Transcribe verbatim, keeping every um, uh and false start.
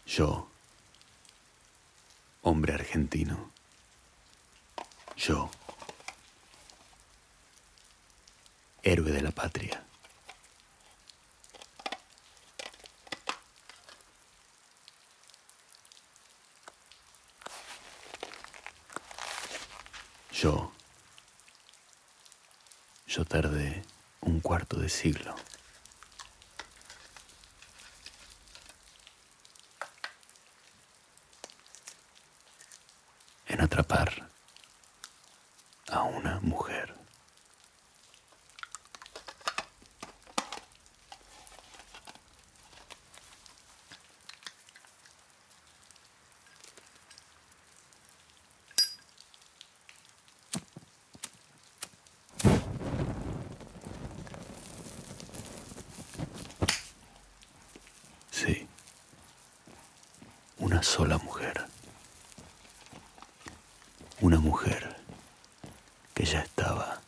Yo, hombre argentino, yo, héroe de la patria. Yo, yo tardé un cuarto de siglo en atrapar a una mujer. Sí, una sola mujer. Una mujer que ya estaba